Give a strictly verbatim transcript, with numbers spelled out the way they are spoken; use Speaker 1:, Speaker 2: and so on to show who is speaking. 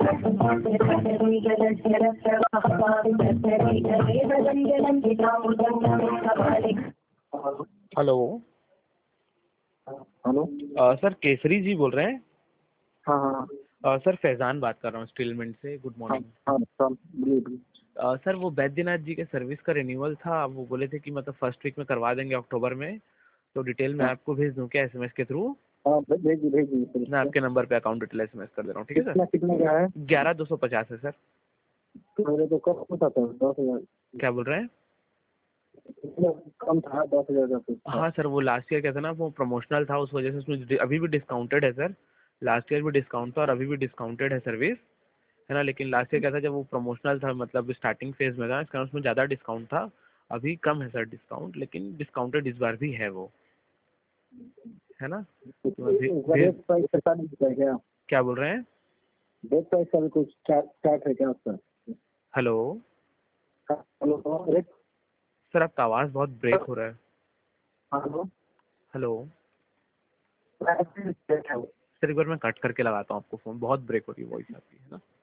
Speaker 1: Hello.
Speaker 2: Hello.
Speaker 1: Uh, sir Kesari ji बोल रहे हैं?
Speaker 2: हाँ हाँ
Speaker 1: अ, सर फैजान बात कर रहा हूँ स्टीलमेंट से। गुड
Speaker 2: हाँ
Speaker 1: मॉर्निंग।
Speaker 2: हाँ हाँ, बोलिए बोलिए।
Speaker 1: अ, सर वो बैद्यनाथ जी के सर्विस का रिन्यूअल था, वो बोले थे कि मतलब फर्स्ट वीक में करवा देंगे अक्टूबर में। तो डिटेल मैं
Speaker 2: हाँ
Speaker 1: आपको भेज दूँ क्या एसएमएस के थ्रू?
Speaker 2: हाँ, भे- भेजिए भेजिए सर
Speaker 1: मैं
Speaker 2: इसको।
Speaker 1: आपके नंबर पे अकाउंट डिटेल एसएमएस कर दे रहा हूँ, ठीक है सर?
Speaker 2: कितना कितना क्या है?
Speaker 1: ग्यारह दो सौ पचास है सर।
Speaker 2: तो मेरे तो कम होता था दस हजार।
Speaker 1: क्या बोल रहे हैं?
Speaker 2: इतना कम था, दस हजार का कुछ था।
Speaker 1: हाँ सर, वो लास्ट ईयर क्या था ना, वो प्रमोशनल था, उस वजह से उसमें डि- अभी भी डिस्काउंटेड है सर। लास्ट ईयर भी डिस्काउंट था और अभी भी डिस्काउंटेड है सर्विस, है ना। लेकिन लास्ट ईयर क्या था, जब वो प्रमोशनल था, मतलब स्टार्टिंग फेज में था, इस कारण उसमें ज़्यादा डिस्काउंट था। अभी कम है सर डिस्काउंट, लेकिन डिस्काउंटेड इस बार भी है वो, है ना। तो मैं भे,
Speaker 2: उसका
Speaker 1: भेज।
Speaker 2: रेट प्राइस पता नहीं चला क्या?
Speaker 1: क्या बोल रहे हैं?
Speaker 2: रेट प्राइस का भी कुछ चार्ट चार्ट है क्या उसका?
Speaker 1: हेलो।
Speaker 2: Hello rate.
Speaker 1: सर आपका आवाज़ बहुत ब्रेक हो रहा है।
Speaker 2: हेलो।
Speaker 1: हेलो।
Speaker 2: प्राइस रेट क्या है?
Speaker 1: सर एक बार मैं कट करके लगाता हूँ आपको फ़ोन, बहुत ब्रेक हो रही है वॉइस आपकी, है ना।